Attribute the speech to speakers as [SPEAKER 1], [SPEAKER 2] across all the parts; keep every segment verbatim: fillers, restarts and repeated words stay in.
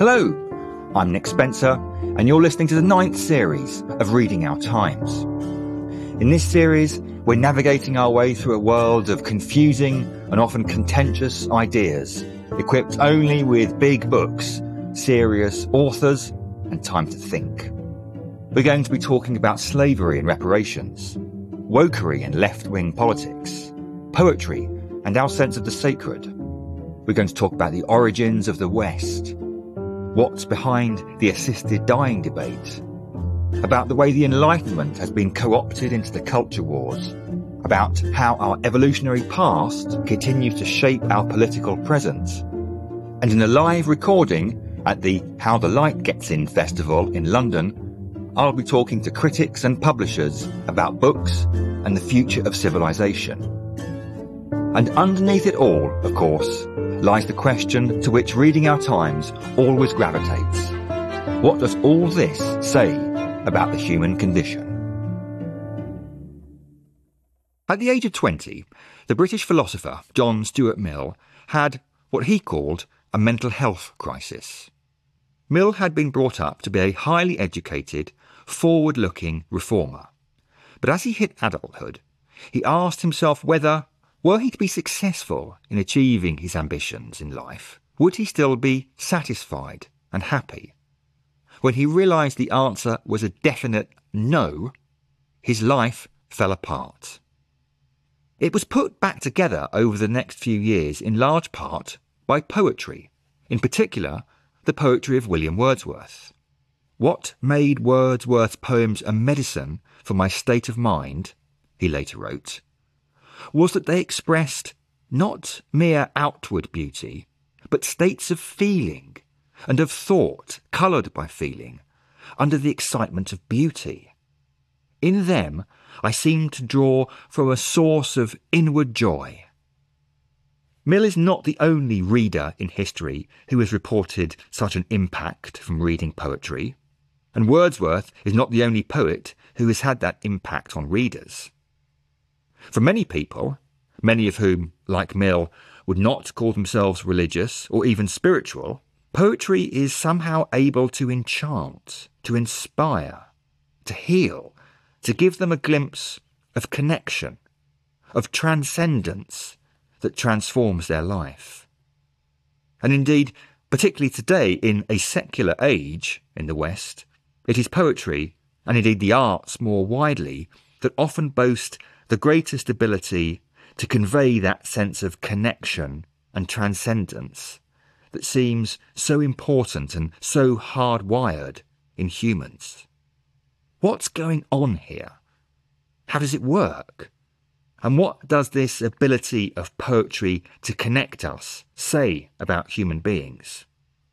[SPEAKER 1] Hello, I'm Nick Spencer, and you're listening to the ninth series of Reading Our Times. In this series, we're navigating our way through a world of confusing and often contentious ideas, equipped only with big books, serious authors, and time to think. We're going to be talking about slavery and reparations, wokery and left-wing politics, poetry and our sense of the sacred. We're going to talk about the origins of the West, what's behind the assisted dying debate, about the way the Enlightenment has been co-opted into the culture wars, about how our evolutionary past continues to shape our political present. And in a live recording at the How the Light Gets In festival in London, I'll be talking to critics and publishers about books and the future of civilization. And underneath it all, of course, lies the question to which Reading Our Times always gravitates. What does all this say about the human condition? At the age of twenty, the British philosopher John Stuart Mill had what he called a mental health crisis. Mill had been brought up to be a highly educated, forward-looking reformer. But as he hit adulthood, he asked himself whether, were he to be successful in achieving his ambitions in life, would he still be satisfied and happy? When he realised the answer was a definite no, his life fell apart. It was put back together over the next few years in large part by poetry, in particular the poetry of William Wordsworth. What made Wordsworth's poems a medicine for my state of mind, he later wrote, was that they expressed not mere outward beauty, but states of feeling and of thought coloured by feeling, under the excitement of beauty. In them I seemed to draw from a source of inward joy. Mill is not the only reader in history who has reported such an impact from reading poetry, and Wordsworth is not the only poet who has had that impact on readers. For many people, many of whom, like Mill, would not call themselves religious or even spiritual, poetry is somehow able to enchant, to inspire, to heal, to give them a glimpse of connection, of transcendence that transforms their life. And indeed, particularly today in a secular age in the West, it is poetry, and indeed the arts more widely, that often boast the greatest ability to convey that sense of connection and transcendence that seems so important and so hardwired in humans. What's going on here? How does it work? And what does this ability of poetry to connect us say about human beings?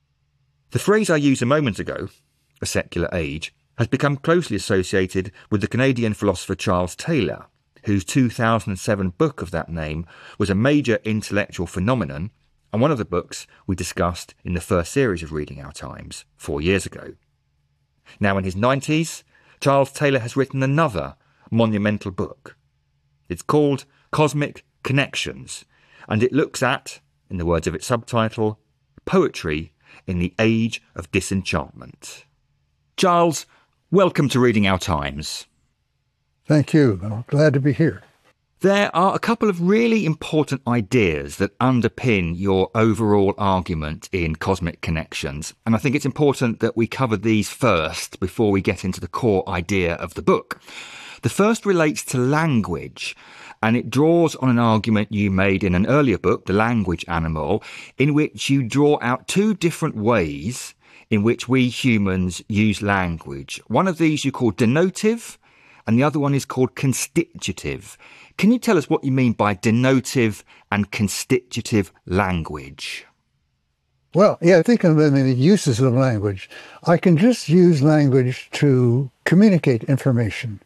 [SPEAKER 1] The phrase I used a moment ago, a secular age, has become closely associated with the Canadian philosopher Charles Taylor, whose two thousand seven book of that name was a major intellectual phenomenon and one of the books we discussed in the first series of Reading Our Times four years ago. Now in his nineties, Charles Taylor has written another monumental book. It's called Cosmic Connections, and it looks at, in the words of its subtitle, poetry in the age of disenchantment. Charles, welcome to Reading Our Times.
[SPEAKER 2] Thank you. I'm glad to be here.
[SPEAKER 1] There are a couple of really important ideas that underpin your overall argument in Cosmic Connections, and I think it's important that we cover these first before we get into the core idea of the book. The first relates to language, and it draws on an argument you made in an earlier book, The Language Animal, in which you draw out two different ways in which we humans use language. One of these you call denotive, and the other one is called constitutive. Can you tell us what you mean by denotive and constitutive language?
[SPEAKER 2] Well, yeah, I think of them in the uses of language. I can just use language to communicate information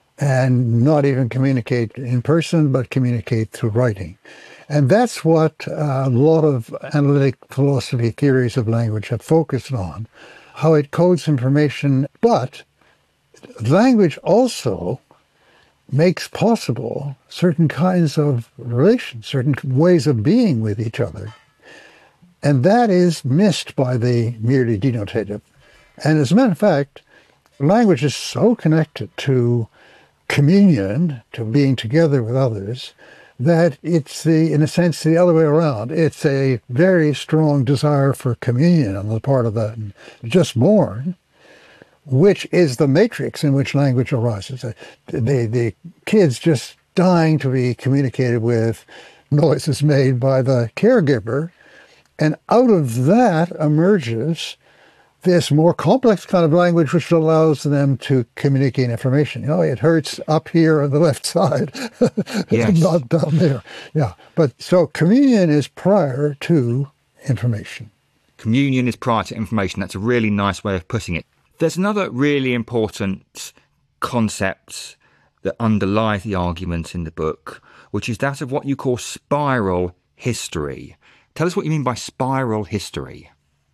[SPEAKER 2] and not even communicate in person, but communicate through writing. And that's what a lot of analytic philosophy theories of language have focused on, how it codes information, but language also makes possible certain kinds of relations, certain ways of being with each other. And that is missed by the merely denotative. And as a matter of fact, language is so connected to communion, to being together with others, that it's the, in a sense, the other way around. It's a very strong desire for communion on the part of the just born, which is the matrix in which language arises. The, the kids just dying to be communicated with, noises made by the caregiver, and out of that emerges this more complex kind of language which allows them to communicate information. You know, it hurts up here on the left side,
[SPEAKER 1] yes.
[SPEAKER 2] not down there. Yeah, but so communion is prior to information.
[SPEAKER 1] Communion is prior to information. That's a really nice way of putting it. There's another really important concept that underlies the argument in the book, which is that of what you call spiral history. Tell us what you mean by spiral history.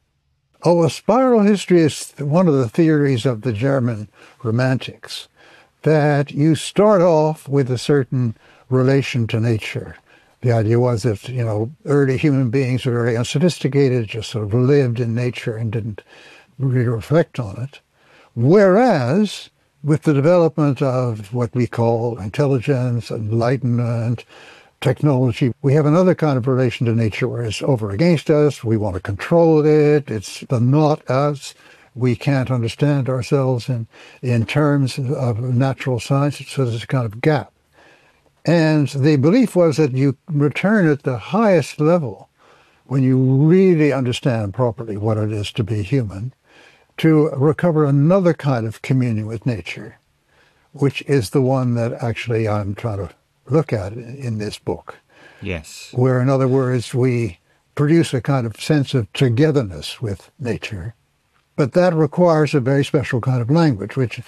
[SPEAKER 2] Oh, a spiral history is one of the theories of the German Romantics, that you start off with a certain relation to nature. The idea was that, you know, early human beings were very unsophisticated, just sort of lived in nature and didn't really reflect on it. Whereas, with the development of what we call intelligence, enlightenment, technology, we have another kind of relation to nature where it's over against us, we want to control it, it's the not us, we can't understand ourselves in, in terms of natural science, so there's a kind of gap. And the belief was that you return at the highest level, when you really understand properly what it is to be human, to recover another kind of communion with nature, which is the one that actually I'm trying to look at in this book.
[SPEAKER 1] Yes.
[SPEAKER 2] Where, in other words, we produce a kind of sense of togetherness with nature. But that requires a very special kind of language, which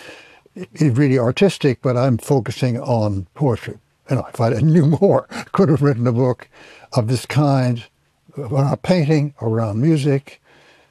[SPEAKER 2] is really artistic, but I'm focusing on poetry. You know, if I knew more, I could have written a book of this kind around painting, around music.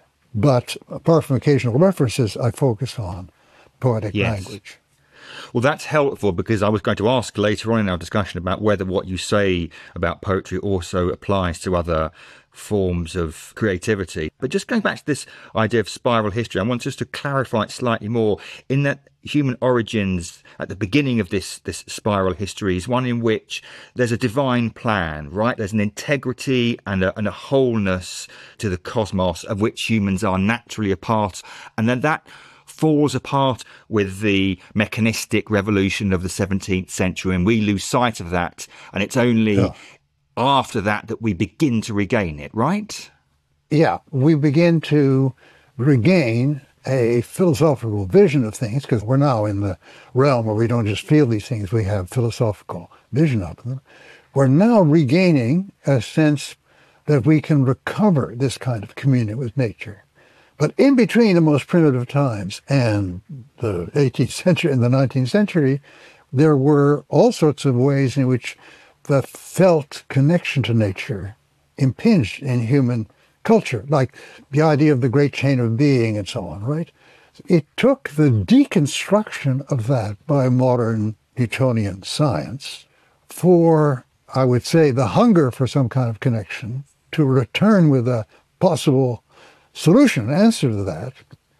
[SPEAKER 2] But apart from occasional references, I focus on poetic
[SPEAKER 1] yes.
[SPEAKER 2] language.
[SPEAKER 1] Well, that's helpful, because I was going to ask later on in our discussion about whether what you say about poetry also applies to other forms of creativity. But just going back to this idea of spiral history, I want us to clarify it slightly more, in that human origins at the beginning of this, this spiral history is one in which there's a divine plan, right? There's an integrity and a, and a wholeness to the cosmos of which humans are naturally a part. And then that falls apart with the mechanistic revolution of the seventeenth century, and we lose sight of that. And it's only yeah. after that that we begin to regain it, right?
[SPEAKER 2] Yeah, we begin to regain a philosophical vision of things, because we're now in the realm where we don't just feel these things, we have philosophical vision of them. We're now regaining a sense that we can recover this kind of communion with nature. But in between the most primitive times and the eighteenth century and the nineteenth century, there were all sorts of ways in which the felt connection to nature impinged in human culture, like the idea of the great chain of being and so on, right? It took the deconstruction of that by modern Newtonian science for, I would say, the hunger for some kind of connection to return with a possible solution, answer to that,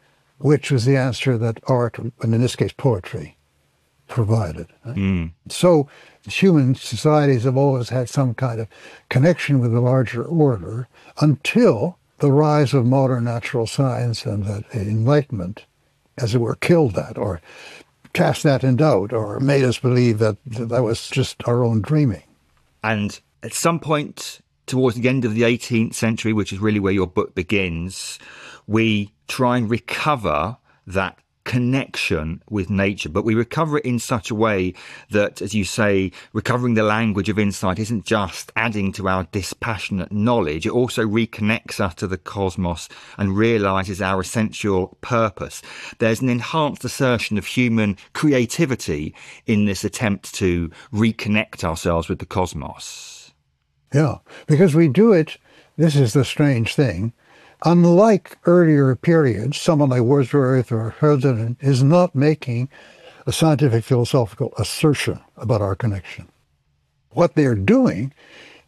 [SPEAKER 2] which was the answer that art, and in this case poetry, provided. Right? Mm. So human societies have always had some kind of connection with the larger order until the rise of modern natural science and the Enlightenment, as it were, killed that or cast that in doubt or made us believe that that was just our own dreaming.
[SPEAKER 1] And at some point towards the end of the eighteenth century, which is really where your book begins, we try and recover that connection with nature, but we recover it in such a way that, as you say, recovering the language of insight isn't just adding to our dispassionate knowledge, it also reconnects us to the cosmos and realises our essential purpose. There's an enhanced assertion of human creativity in this attempt to reconnect ourselves with the cosmos.
[SPEAKER 2] Yeah, because we do it, this is the strange thing, unlike earlier periods, someone like Wordsworth or Hölderlin is not making a scientific philosophical assertion about our connection. What they're doing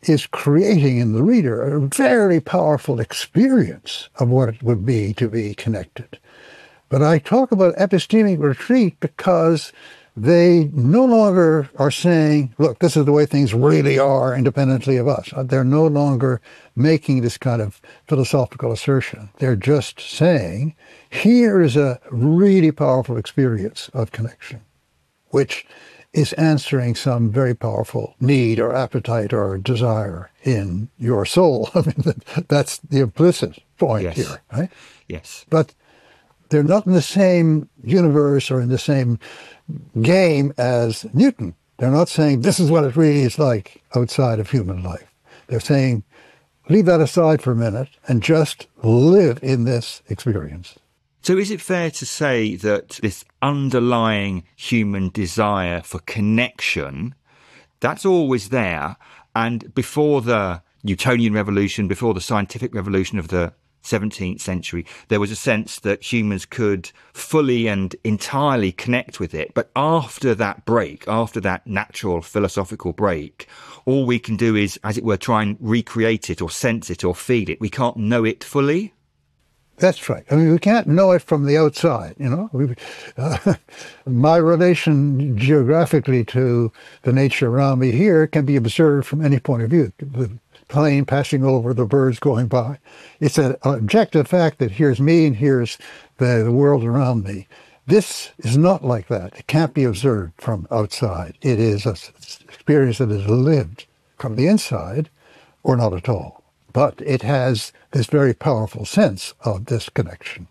[SPEAKER 2] is creating in the reader a very powerful experience of what it would be to be connected. But I talk about epistemic retreat because they no longer are saying, look, this is the way things really are independently of us. They're no longer making this kind of philosophical assertion. They're just saying, here is a really powerful experience of connection, which is answering some very powerful need or appetite or desire in your soul. I mean, that's the implicit point
[SPEAKER 1] yes.
[SPEAKER 2] here, right?
[SPEAKER 1] Yes.
[SPEAKER 2] But they're not in the same universe or in the same game as Newton. They're not saying this is what it really is like outside of human life. They're saying, leave that aside for a minute and just live in this experience.
[SPEAKER 1] So is it fair to say that this underlying human desire for connection, that's always there, and before the Newtonian revolution, before the scientific revolution of the seventeenth century, there was a sense that humans could fully and entirely connect with it. But after that break, after that natural philosophical break, all we can do is, as it were, try and recreate it or sense it or feel it. We can't know it fully.
[SPEAKER 2] That's right. I mean, we can't know it from the outside, you know. We, uh, my relation geographically to the nature around me here can be observed from any point of view. The plane passing over, the birds going by. It's an objective fact that here's me and here's the, the world around me. This is not like that. It can't be observed from outside. It is an experience that is lived from the inside or not at all. But it has this very powerful sense of this connection.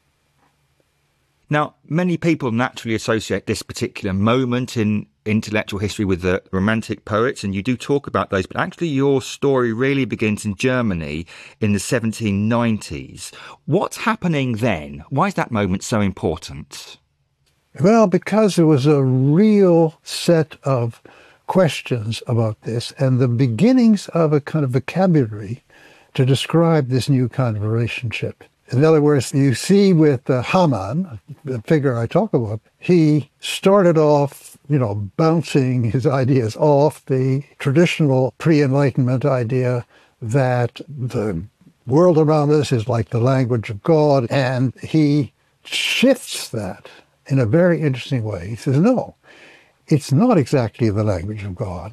[SPEAKER 1] Now, many people naturally associate this particular moment in intellectual history with the Romantic poets, and you do talk about those, but actually your story really begins in Germany in the seventeen nineties. What's happening then? Why is that moment so important?
[SPEAKER 2] Well, because there was a real set of questions about this and the beginnings of a kind of vocabulary to describe this new kind of relationship. In other words, you see with uh, Hamann, the figure I talk about, he started off, you know, bouncing his ideas off the traditional pre-Enlightenment idea that the world around us is like the language of God, and he shifts that in a very interesting way. He says, no, it's not exactly the language of God.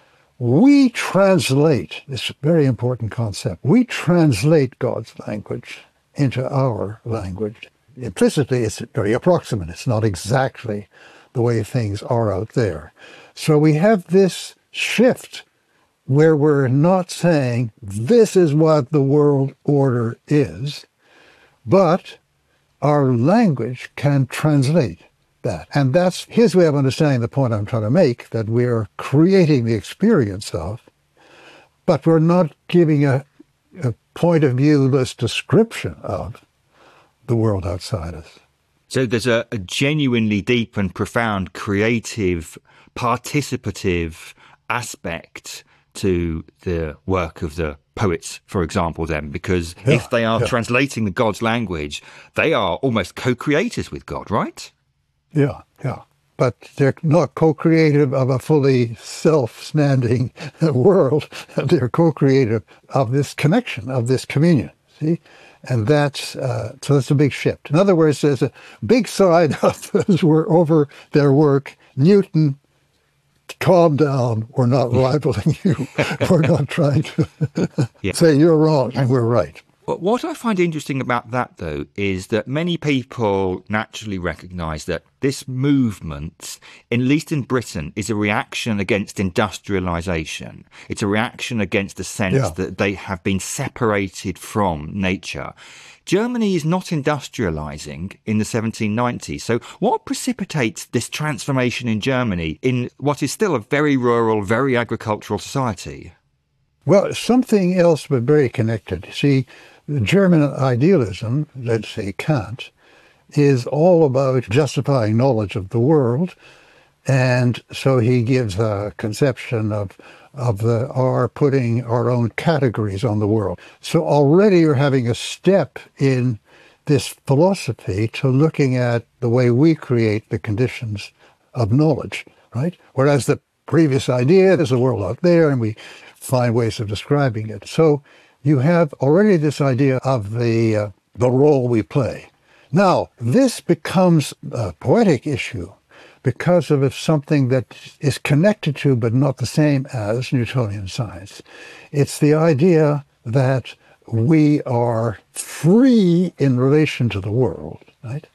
[SPEAKER 2] We translate, this very important concept, we translate God's language into our language. Implicitly, it's very approximate. It's not exactly the way things are out there. So we have this shift where we're not saying this is what the world order is, but our language can translate that. And that's his way of understanding the point I'm trying to make, that we're creating the experience of, but we're not giving a, a point of view-less description of the world outside us.
[SPEAKER 1] So there's a, a genuinely deep and profound creative, participative aspect to the work of the poets, for example, then, because yeah, if they are yeah. translating the God's language, they are almost co-creators with God, right?
[SPEAKER 2] Yeah, yeah. But they're not co-creative of a fully self-standing world. They're co-creative of this connection, of this communion, see? And that's, uh, so that's a big shift. In other words, there's a big side of those who are over their work. Newton, calm down, we're not rivaling you. We're not trying to yeah. say you're wrong and we're right.
[SPEAKER 1] What I find interesting about that, though, is that many people naturally recognise that this movement, at least in Britain, is a reaction against industrialisation. It's a reaction against the sense yeah. that they have been separated from nature. Germany is not industrialising in the seventeen nineties. So what precipitates this transformation in Germany in what is still a very rural, very agricultural society?
[SPEAKER 2] Well, something else but very connected. See, the German idealism, let's say Kant, is all about justifying knowledge of the world. And so he gives a conception of of the our putting our own categories on the world. So already you're having a step in this philosophy to looking at the way we create the conditions of knowledge, right? Whereas the previous idea, there's a world out there and we find ways of describing it. So you have already this idea of the uh, the role we play. Now, this becomes a poetic issue because of something that is connected to but not the same as Newtonian science. It's the idea that we are free in relation to the world, right?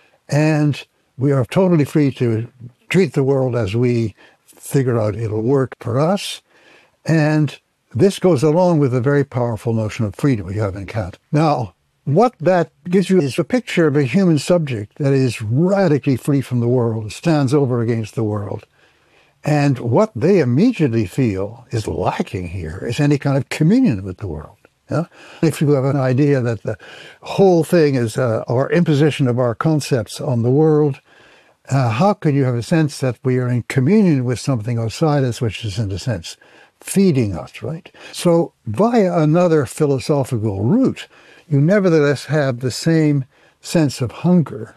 [SPEAKER 2] And we are totally free to treat the world as we figure out it'll work for us. And this goes along with a very powerful notion of freedom we have in Kant. Now, what that gives you is a picture of a human subject that is radically free from the world, stands over against the world. And what they immediately feel is lacking here is any kind of communion with the world. Yeah? If you have an idea that the whole thing is uh, our imposition of our concepts on the world, uh, how could you have a sense that we are in communion with something outside us, which is in a sense feeding us, right? So via another philosophical route, you nevertheless have the same sense of hunger.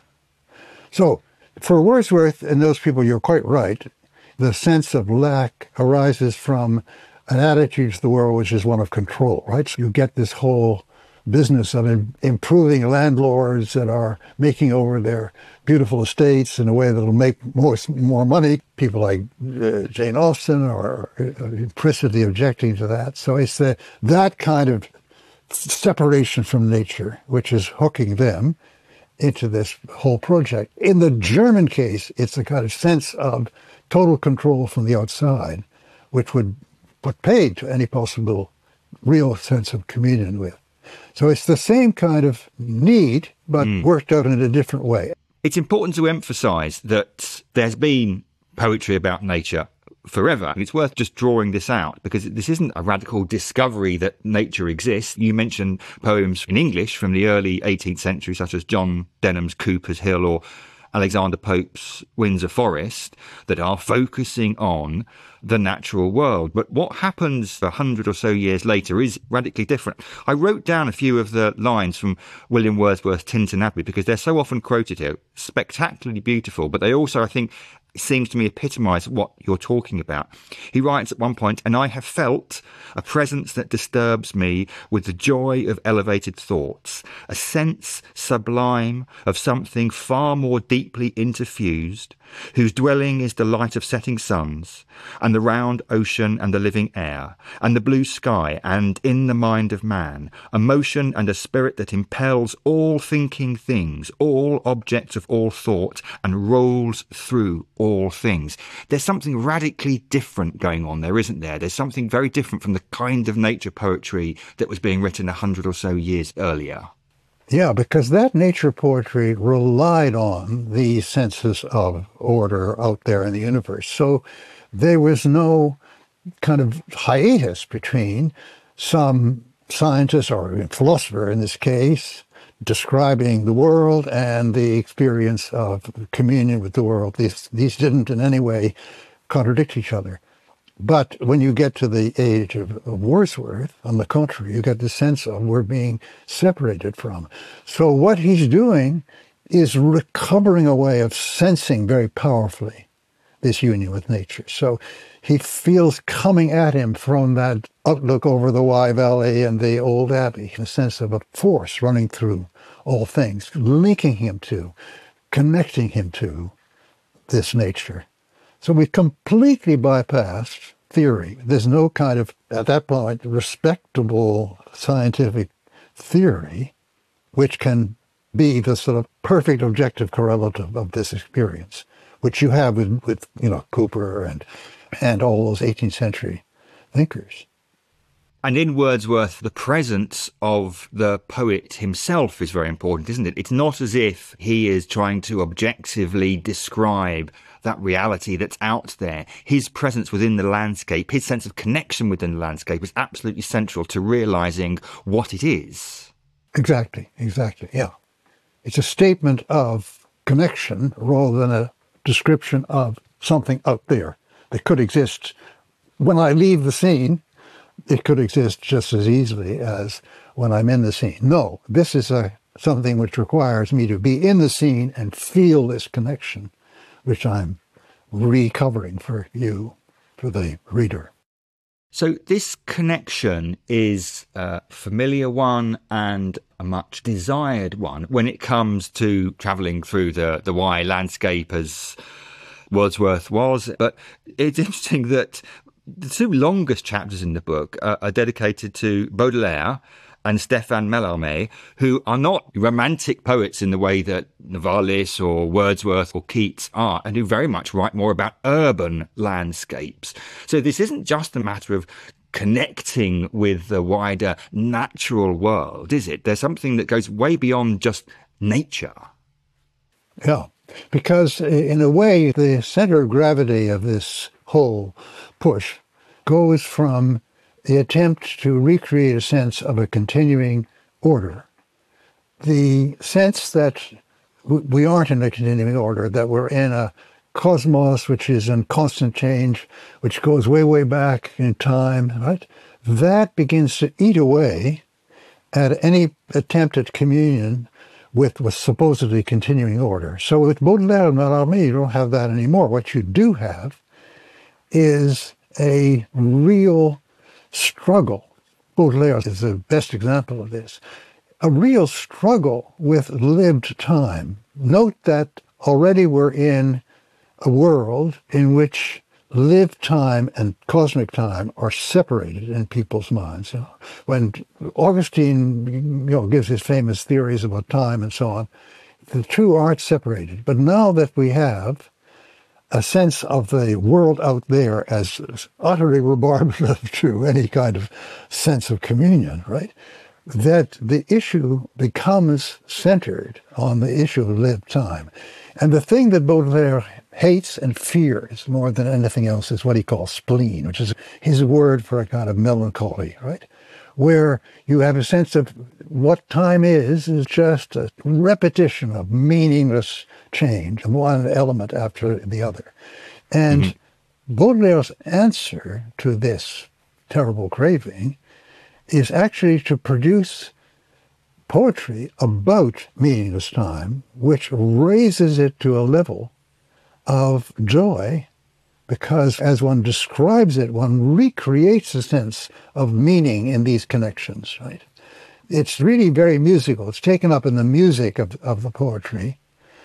[SPEAKER 2] So for Wordsworth and those people, you're quite right. The sense of lack arises from an attitude to the world which is one of control, right? So you get this whole business of im- improving landlords that are making over their beautiful estates in a way that will make more, more money. People like uh, Jane Austen are uh, implicitly objecting to that. So it's the, that kind of separation from nature which is hooking them into this whole project. In the German case, it's a kind of sense of total control from the outside, which would put paid to any possible real sense of communion with. So it's the same kind of need, but mm. worked out in a different way.
[SPEAKER 1] It's important to emphasise that there's been poetry about nature forever. It's worth just drawing this out because this isn't a radical discovery that nature exists. You mentioned poems in English from the early eighteenth century, such as John Denham's Cooper's Hill or Alexander Pope's Windsor Forest, that are focusing on the natural world. But what happens a hundred or so years later is radically different. I wrote down a few of the lines from William Wordsworth's Tintern Abbey because they're so often quoted here. Spectacularly beautiful, but they also, I think, seems to me epitomise what you're talking about. He writes at one point, "And I have felt a presence that disturbs me with the joy of elevated thoughts, a sense sublime of something far more deeply interfused, whose dwelling is the light of setting suns, and the round ocean and the living air, and the blue sky, and in the mind of man, a motion and a spirit that impels all thinking things, all objects of all thought, and rolls through all things." There's something radically different going on there, isn't there? There's something very different from the kind of nature poetry that was being written a hundred or so years earlier.
[SPEAKER 2] Yeah, because that nature poetry relied on these senses of order out there in the universe. So there was no kind of hiatus between some scientist or philosopher in this case describing the world and the experience of communion with the world. These, these didn't in any way contradict each other. But when you get to the age of, of Wordsworth, on the contrary, you get the sense of we're being separated from. So what he's doing is recovering a way of sensing very powerfully this union with nature. So he feels coming at him from that outlook over the Wye Valley and the old abbey, a sense of a force running through all things, linking him to, connecting him to this nature. So we completely bypassed theory. There's no kind of, at that point, respectable scientific theory which can be the sort of perfect objective correlative of this experience, which you have with, with you know, Cooper and and all those eighteenth century thinkers.
[SPEAKER 1] And in Wordsworth, the presence of the poet himself is very important, isn't it? It's not as if he is trying to objectively describe that reality that's out there. His presence within the landscape, his sense of connection within the landscape is absolutely central to realising what it is.
[SPEAKER 2] Exactly, exactly, yeah. It's a statement of connection rather than a description of something out there that could exist. When I leave the scene, it could exist just as easily as when I'm in the scene. No, this is a something which requires me to be in the scene and feel this connection, which I'm recovering for you, for the reader.
[SPEAKER 1] So this connection is a familiar one and a much desired one when it comes to travelling through the, the Wye landscape, as Wordsworth was. But it's interesting that the two longest chapters in the book are, are dedicated to Baudelaire and Stéphane Mallarmé, who are not romantic poets in the way that Novalis or Wordsworth or Keats are, and who very much write more about urban landscapes. So this isn't just a matter of connecting with the wider natural world, is it? There's something that goes way beyond just nature.
[SPEAKER 2] Yeah, because in a way, the center of gravity of this whole push goes from the attempt to recreate a sense of a continuing order. The sense that we aren't in a continuing order, that we're in a cosmos which is in constant change, which goes way, way back in time, right? That begins to eat away at any attempt at communion with with supposedly continuing order. So with Baudelaire and Mallarmé, you don't have that anymore. What you do have is a real struggle. Baudelaire is the best example of this. A real struggle with lived time. Note that already we're in a world in which lived time and cosmic time are separated in people's minds. You know, when Augustine, you know, gives his famous theories about time and so on, the two aren't separated. But now that we have a sense of the world out there as utterly rebarbative to any kind of sense of communion, right? That the issue becomes centered on the issue of lived time. And the thing that Baudelaire hates and fears more than anything else is what he calls spleen, which is his word for a kind of melancholy, right? Where you have a sense of what time is, is just a repetition of meaningless change, one element after the other. And mm-hmm. Baudelaire's answer to this terrible craving is actually to produce poetry about meaningless time, which raises it to a level of joy, because as one describes it, one recreates a sense of meaning in these connections, right? It's really very musical. It's taken up in the music of, of the poetry.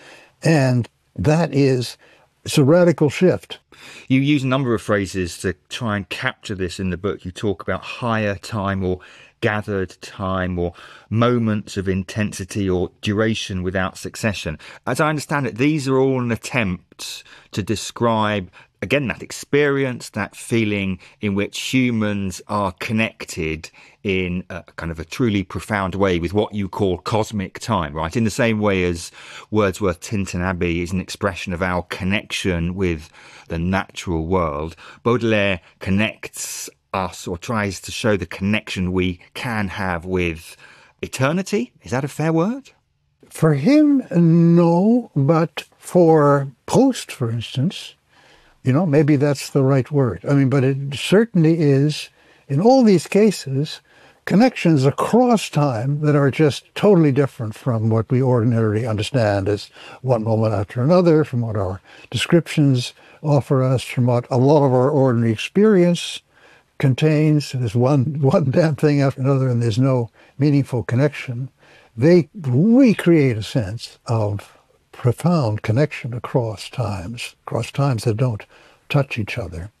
[SPEAKER 2] And that is, it's a radical shift.
[SPEAKER 1] You use a number of phrases to try and capture this in the book. You talk about higher time or gathered time or moments of intensity or duration without succession. As I understand it, these are all an attempt to describe, again, that experience, that feeling in which humans are connected in a kind of a truly profound way with what you call cosmic time, right? In the same way as Wordsworth's Tintern Abbey is an expression of our connection with the natural world, Baudelaire connects us, or tries to show the connection we can have with eternity. Is that a fair word?
[SPEAKER 2] For him, no, but for Proust, for instance, you know, maybe that's the right word. I mean, but it certainly is, in all these cases, connections across time that are just totally different from what we ordinarily understand as one moment after another, from what our descriptions offer us, from what a lot of our ordinary experience contains. There's one, one damn thing after another, and there's no meaningful connection. They recreate a sense of profound connection across times, across times that don't touch each other.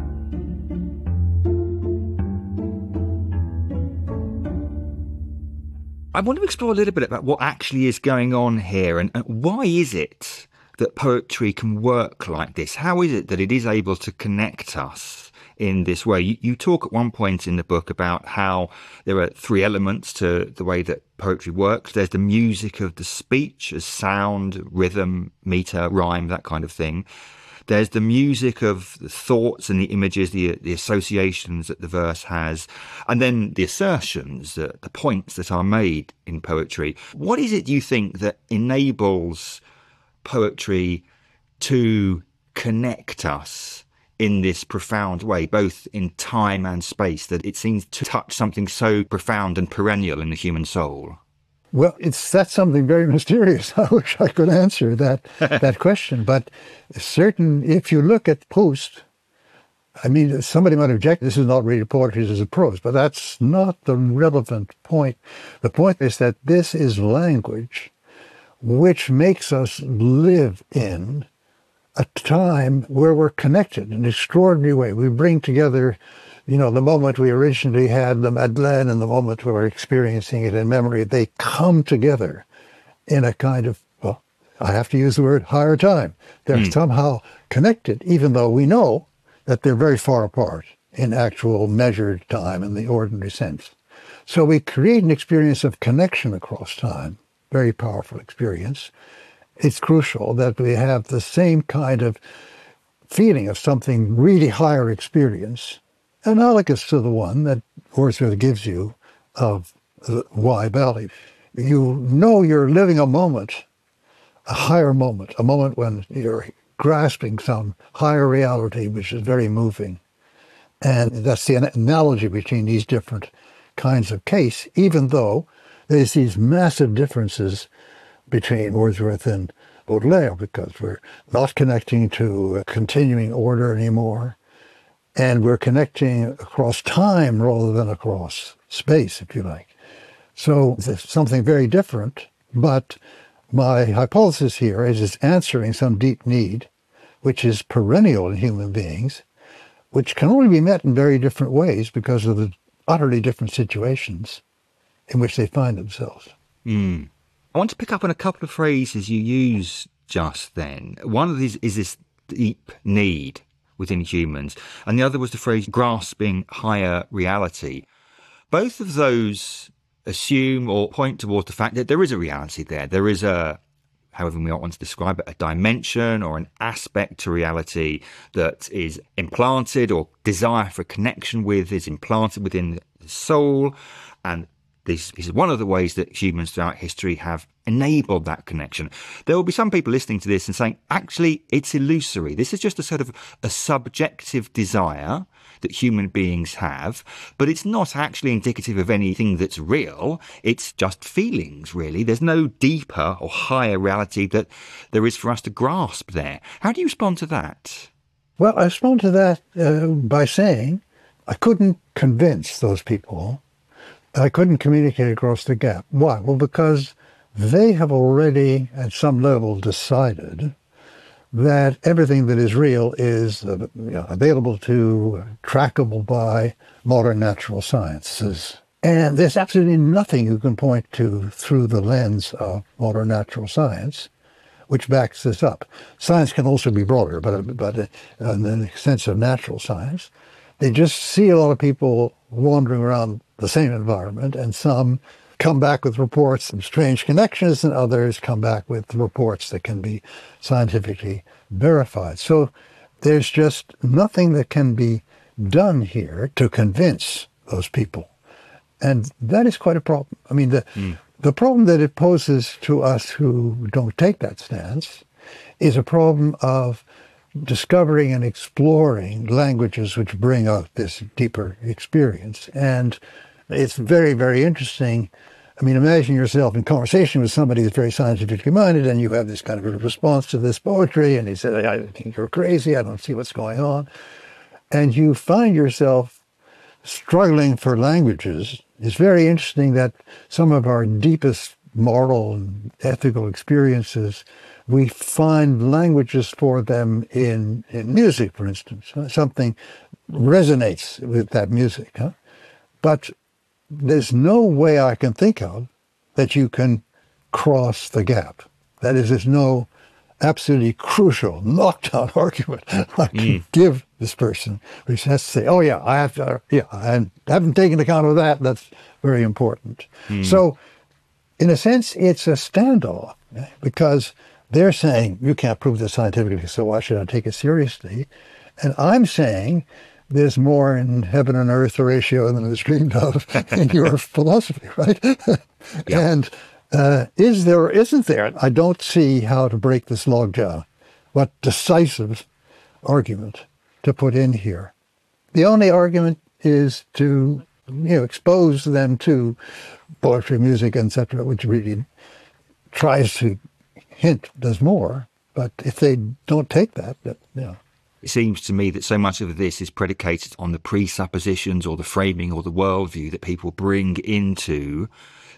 [SPEAKER 1] I want to explore a little bit about what actually is going on here, and, and why is it that poetry can work like this? How is it that it is able to connect us in this way? You, you talk at one point in the book about how there are three elements to the way that poetry works. There's the music of the speech as sound, rhythm, meter, rhyme, that kind of thing. There's the music of the thoughts and the images, the, the associations that the verse has, and then the assertions, the, the points that are made in poetry. What is it you think that enables poetry to connect us in this profound way, both in time and space, that it seems to touch something so profound and perennial in the human soul?
[SPEAKER 2] Well, it's that's something very mysterious. I wish I could answer that that question. But certain, if you look at Proust, I mean, somebody might object, this is not really poetry, this is prose, but that's not the relevant point. The point is that this is language which makes us live in a time where we're connected in an extraordinary way. We bring together, you know, the moment we originally had the Madeleine and the moment we were experiencing it in memory. They come together in a kind of, well, I have to use the word higher time. They're mm. somehow connected, even though we know that they're very far apart in actual measured time in the ordinary sense. So we create an experience of connection across time, very powerful experience. It's crucial that we have the same kind of feeling of something really higher experience, analogous to the one that Wordsworth gives you of the Wye Valley. You know you're living a moment, a higher moment, a moment when you're grasping some higher reality, which is very moving. And that's the analogy between these different kinds of case, even though there's these massive differences between Wordsworth and Baudelaire, because we're not connecting to a continuing order anymore, and we're connecting across time rather than across space, if you like. So there's something very different, but my hypothesis here is it's answering some deep need, which is perennial in human beings, which can only be met in very different ways because of the utterly different situations in which they find themselves.
[SPEAKER 1] Mm. I want to pick up on a couple of phrases you use just then. One of these is this deep need within humans, and the other was the phrase grasping higher reality. Both of those assume or point towards the fact that there is a reality there. There is a, however we might want to describe it, a dimension or an aspect to reality that is implanted, or desire for connection with is implanted within the soul. And this is one of the ways that humans throughout history have enabled that connection. There will be some people listening to this and saying, actually, it's illusory. This is just a sort of a subjective desire that human beings have, but it's not actually indicative of anything that's real. It's just feelings, really. There's no deeper or higher reality that there is for us to grasp there. How do you respond to that?
[SPEAKER 2] Well, I respond to that uh, by saying I couldn't convince those people. I couldn't communicate across the gap. Why? Well, because they have already, at some level, decided that everything that is real is uh, you know, available to, uh, trackable by modern natural sciences. And there's absolutely nothing you can point to through the lens of modern natural science which backs this up. Science can also be broader, but, but uh, in the sense of natural science, they just see a lot of people wandering around the same environment, and some come back with reports of strange connections, and others come back with reports that can be scientifically verified. So there's just nothing that can be done here to convince those people. And that is quite a problem. I mean, the, mm. the problem that it poses to us who don't take that stance is a problem of discovering and exploring languages which bring out this deeper experience. And it's very, very interesting. I mean, imagine yourself in conversation with somebody that's very scientifically minded, and you have this kind of a response to this poetry, and he said, I think you're crazy, I don't see what's going on. And you find yourself struggling for languages. It's very interesting that some of our deepest moral and ethical experiences, we find languages for them in, in music, for instance. Something resonates with that music. Huh? But there's no way I can think of that you can cross the gap. That is, there's no absolutely crucial knockdown argument I can mm. give this person, which has to say, oh yeah, I have to, yeah, I haven't taken account of that. That's very important. Mm. So in a sense, it's a standoff, because they're saying, you can't prove this scientifically, so why should I take it seriously? And I'm saying, there's more in heaven and earth, Horatio, than is dreamed of in your philosophy, right? Yeah. And uh, is there or isn't there? I don't see how to break this logjam. What decisive argument to put in here? The only argument is to, you know, expose them to poetry, music, et cetera, which really tries to hint, does more. But if they don't take that, that you know.
[SPEAKER 1] It seems to me that so much of this is predicated on the presuppositions or the framing or the worldview that people bring into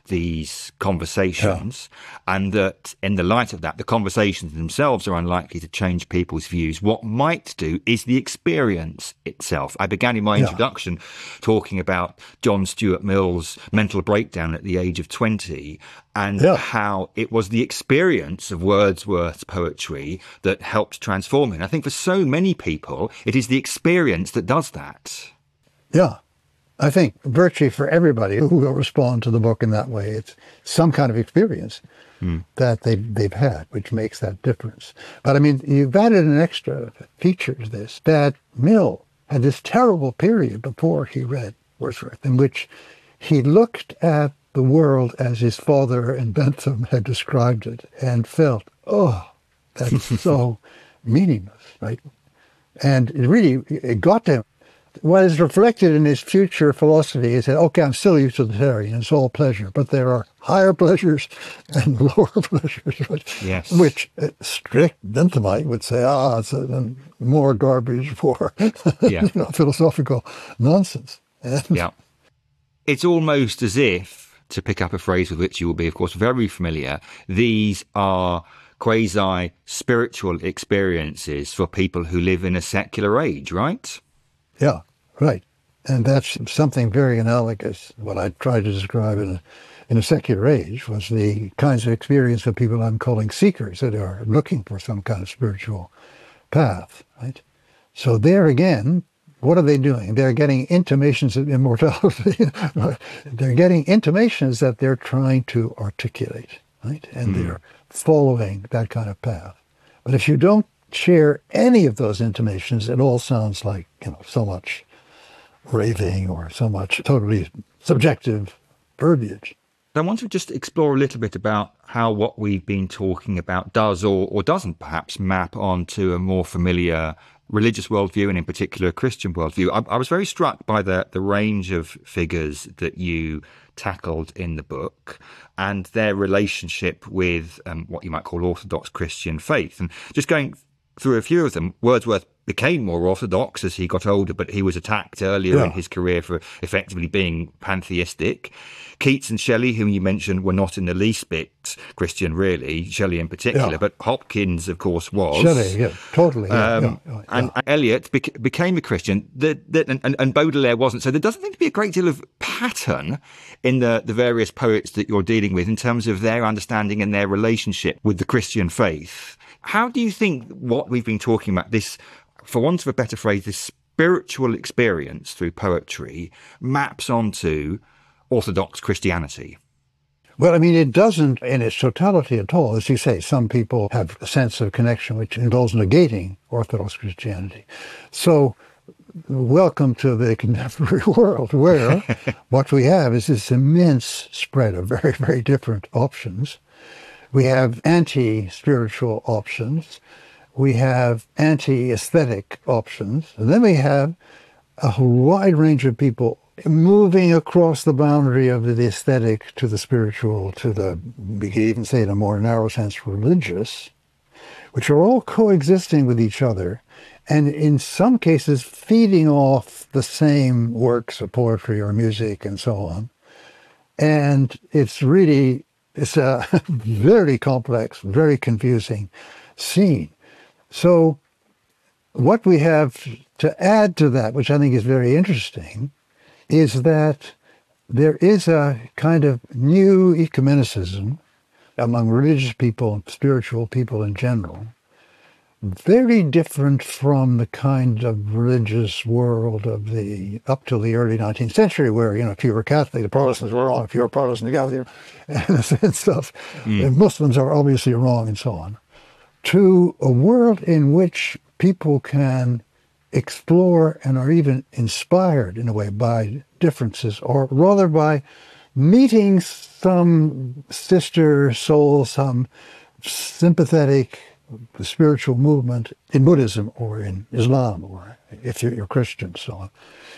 [SPEAKER 1] these conversations, yeah. and that in the light of that, the conversations themselves are unlikely to change people's views. What might do is the experience itself. I began in my introduction yeah. talking about John Stuart Mill's mental breakdown at the age of twenty, and yeah. how it was the experience of Wordsworth's poetry that helped transform him. I think for so many people, it is the experience that does that.
[SPEAKER 2] Yeah. I think virtually for everybody who will respond to the book in that way, it's some kind of experience mm. that they, they've had, which makes that difference. But I mean, you've added an extra feature to this, that Mill had this terrible period before he read Wordsworth in which he looked at the world as his father and Bentham had described it and felt, oh, that's so meaningless, right? And it really, it got to him. What is reflected in his future philosophy is that, okay, I'm still utilitarian, it's all pleasure, but there are higher pleasures and lower pleasures, right?
[SPEAKER 1] Yes.
[SPEAKER 2] Which a strict Benthamite would say, ah, it's a, more garbage for yeah. you know, philosophical nonsense. And
[SPEAKER 1] yeah. It's almost as if, to pick up a phrase with which you will be, of course, very familiar, these are quasi-spiritual experiences for people who live in a secular age, right?
[SPEAKER 2] Yeah, right. And that's something very analogous. What I tried to describe in a, in a secular age was the kinds of experience of people I'm calling seekers that are looking for some kind of spiritual path, right? So there again, what are they doing? They're getting intimations of immortality. They're getting intimations that they're trying to articulate, right? And mm. they're following that kind of path. But if you don't share any of those intimations, it all sounds like, you know, so much raving or so much totally subjective verbiage.
[SPEAKER 1] I want to just explore a little bit about how what we've been talking about does or, or doesn't perhaps map onto a more familiar religious worldview, and in particular a Christian worldview. I, I was very struck by the, the range of figures that you tackled in the book and their relationship with um, what you might call Orthodox Christian faith. And just going through a few of them, Wordsworth became more orthodox as he got older, but he was attacked earlier yeah. in his career for effectively being pantheistic. Keats and Shelley, whom you mentioned, were not in the least bit Christian, really, Shelley in particular, yeah. but Hopkins, of course, was.
[SPEAKER 2] Shelley, yeah, totally. Yeah, um, yeah, yeah.
[SPEAKER 1] And Eliot bec- became a Christian, the, the, and, and Baudelaire wasn't. So there doesn't seem to be a great deal of pattern in the, the various poets that you're dealing with in terms of their understanding and their relationship with the Christian faith. How do you think what we've been talking about, this, for want of a better phrase, this spiritual experience through poetry maps onto Orthodox Christianity?
[SPEAKER 2] Well, I mean, it doesn't in its totality at all. As you say, some people have a sense of connection which involves negating Orthodox Christianity. So welcome to the contemporary world where what we have is this immense spread of very, very different options. We have anti-spiritual options. We have anti-aesthetic options. And then we have a wide range of people moving across the boundary of the aesthetic to the spiritual, to the, we could even say in a more narrow sense, religious, which are all coexisting with each other, and in some cases feeding off the same works of poetry or music and so on. And it's really, it's a very complex, very confusing scene. So what we have to add to that, which I think is very interesting, is that there is a kind of new ecumenicism among religious people and spiritual people in general, very different from the kind of religious world of the up till the early nineteenth century, where, you know, if you were Catholic, the Protestants were wrong. If you were Protestant, the Catholic, and stuff. Mm. And Muslims are obviously wrong, and so on. To a world in which people can explore and are even inspired in a way by differences, or rather by meeting some sister soul, some sympathetic spiritual movement in Buddhism or in Islam, or if you're, you're Christian, so on.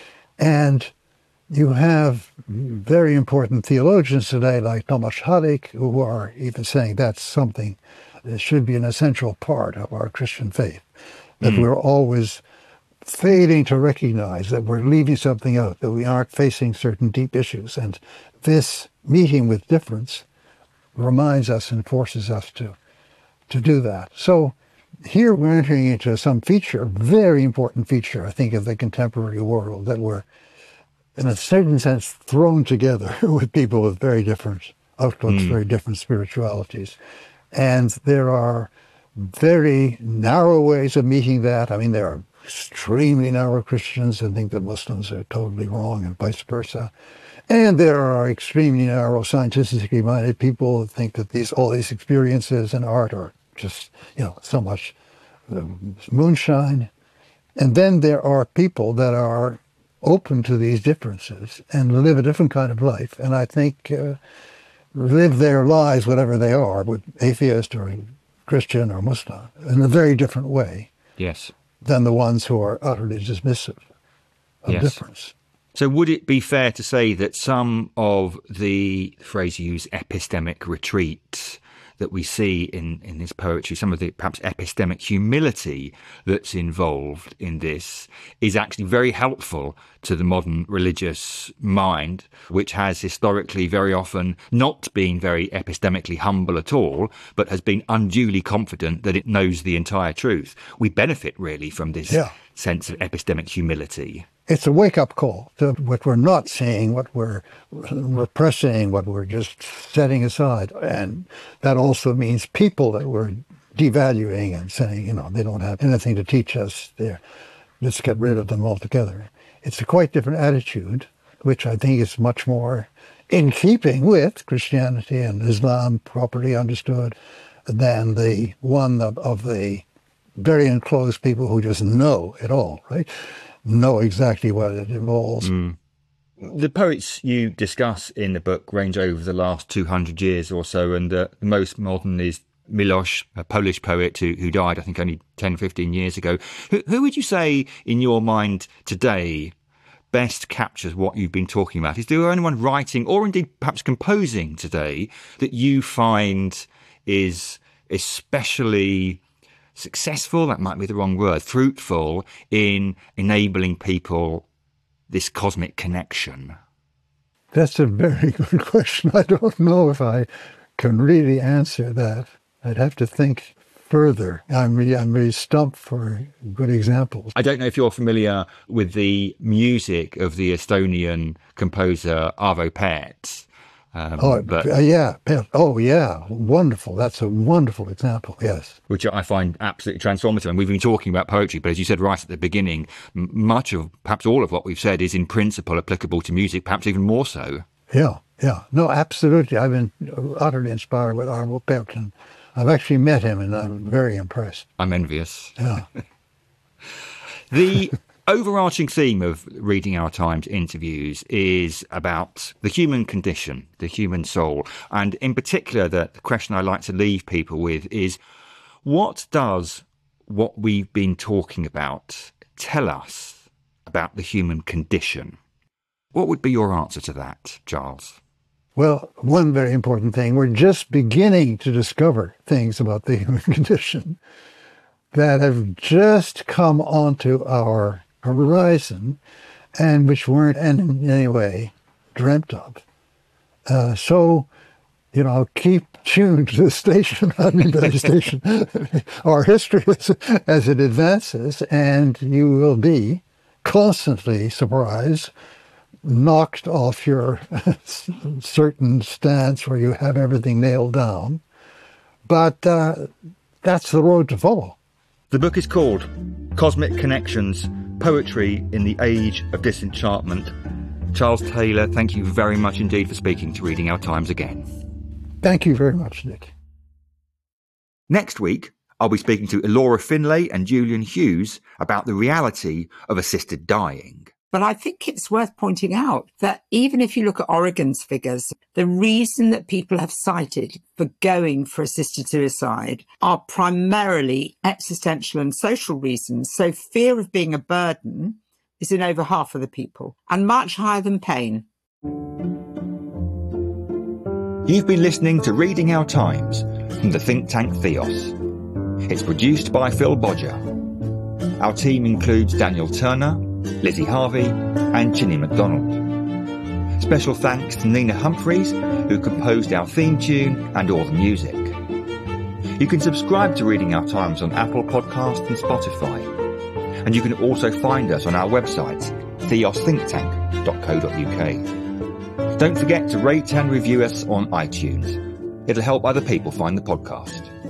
[SPEAKER 2] And you have very important theologians today like Thomas Halleck, who are even saying that's something that should be an essential part of our Christian faith. that
[SPEAKER 1] Mm.
[SPEAKER 2] we're always failing to recognize that we're leaving something out, that we aren't facing certain deep issues. And this meeting with difference reminds us and forces us to, to do that. So here we're entering into some feature, a very important feature, I think, of the contemporary world, that we're, in a certain sense, thrown together with people with very different outlooks,
[SPEAKER 1] Mm.
[SPEAKER 2] very different spiritualities. And there are very narrow ways of meeting that. I mean, there are extremely narrow Christians who think that Muslims are totally wrong and vice versa. And there are extremely narrow scientifically minded people who think that these all these experiences and art are just, you know, so much um, moonshine. And then there are people that are open to these differences and live a different kind of life. And I think uh, live their lives, whatever they are, with atheist or Christian or Muslim, in a very different way
[SPEAKER 1] Yes.
[SPEAKER 2] than the ones who are utterly dismissive of
[SPEAKER 1] Yes.
[SPEAKER 2] difference.
[SPEAKER 1] So would it be fair to say that some of the phrase you use, epistemic retreat, that we see in, in this poetry, some of the perhaps epistemic humility that's involved in this is actually very helpful to the modern religious mind, which has historically very often not been very epistemically humble at all, but has been unduly confident that it knows the entire truth. We benefit really from this
[SPEAKER 2] Yeah.
[SPEAKER 1] sense of epistemic humility.
[SPEAKER 2] It's a wake-up call to what we're not saying, what we're repressing, what we're just setting aside. And that also means people that we're devaluing and saying, you know, they don't have anything to teach us there. Let's get rid of them altogether. It's a quite different attitude, which I think is much more in keeping with Christianity and Islam properly understood than the one of, of the very enclosed people who just know it all, right? Know exactly what it involves.
[SPEAKER 1] Mm. The poets you discuss in the book range over the last two hundred years or so, and uh, the most modern is Milosz, a Polish poet who, who died, I think, only ten, fifteen years ago. Who, who would you say, in your mind today, best captures what you've been talking about? Is there anyone writing, or indeed perhaps composing today, that you find is especially successful, that might be the wrong word, fruitful in enabling people this cosmic connection?
[SPEAKER 2] That's a very good question. I don't know if I can really answer that. I'd have to think further. I'm really, I'm really stumped for good examples.
[SPEAKER 1] I don't know if you're familiar with the music of the Estonian composer Arvo Pärt. Um,
[SPEAKER 2] oh,
[SPEAKER 1] but,
[SPEAKER 2] uh, yeah. Oh, yeah. Wonderful. That's a wonderful example, yes.
[SPEAKER 1] Which I find absolutely transformative. And we've been talking about poetry, but as you said right at the beginning, m- much of, perhaps all of what we've said is in principle applicable to music, perhaps even more so.
[SPEAKER 2] Yeah, yeah. No, absolutely. I've been utterly inspired with Arvo Pärt, and I've actually met him, and I'm very impressed.
[SPEAKER 1] I'm envious.
[SPEAKER 2] Yeah.
[SPEAKER 1] The overarching theme of Reading Our Times interviews is about the human condition, the human soul. And in particular, the, the question I like to leave people with is, what does what we've been talking about tell us about the human condition? What would be your answer to that, Giles?
[SPEAKER 2] Well, one very important thing, we're just beginning to discover things about the human condition that have just come onto our horizon and which weren't in any way dreamt of. Uh, so, you know, keep tuned to the station, I mean, the station, our history as, as it advances, and you will be constantly surprised, knocked off your certain stance where you have everything nailed down. But uh, that's the road to follow.
[SPEAKER 1] The book is called Cosmic Connections, Poetry in the Age of Disenchantment. Charles Taylor, thank you very much indeed for speaking to Reading Our Times again.
[SPEAKER 2] Thank you very much, Nick.
[SPEAKER 1] Next week, I'll be speaking to Elora Finlay and Julian Hughes about the reality of assisted dying.
[SPEAKER 3] But I think it's worth pointing out that even if you look at Oregon's figures, the reason that people have cited for going for assisted suicide are primarily existential and social reasons. So fear of being a burden is in over half of the people, and much higher than pain.
[SPEAKER 1] You've been listening to Reading Our Times from the think tank Theos. It's produced by Phil Bodger. Our team includes Daniel Turner, Lizzie Harvey and Ginny MacDonald. Special thanks to Nina Humphreys, who composed our theme tune and all the music. You can subscribe to Reading Our Times on Apple Podcasts and Spotify. And you can also find us on our website, theos think tank dot co dot uk. Don't forget to rate and review us on iTunes. It'll help other people find the podcast.